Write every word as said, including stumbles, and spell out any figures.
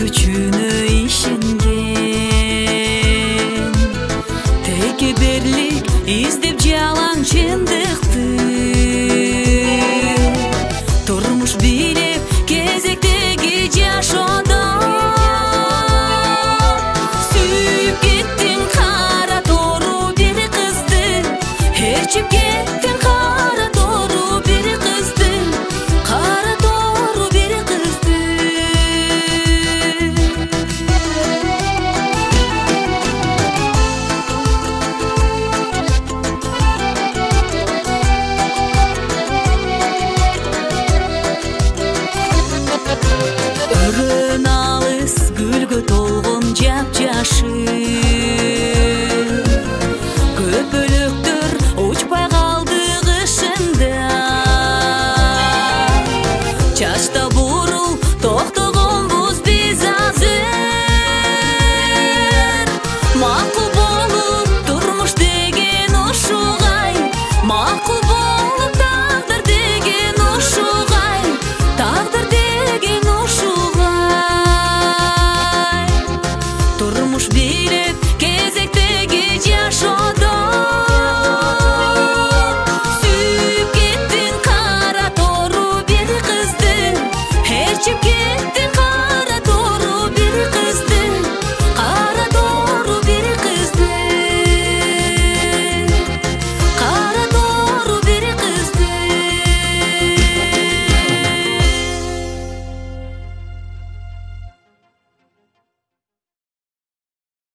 күчүнө ишенген, текеберлик издеп жалаң чындыкты, турмуш бийлеп кезектеги жашоодо сүйүп кеттиң кара тору бир кызды, ээрчип кеттиң кара тору бир кызды, кара тору бир кызды. Өргөн алыс гүлгө толгон жапжашыл, көпөлөктөр учпай калды кышында, чачта бурул токтогонбуз биз азыр, макул болуп турмуш деген ушугай, макул болуп тагдыр деген ушугай, тагдыр деген ушугай, турмуш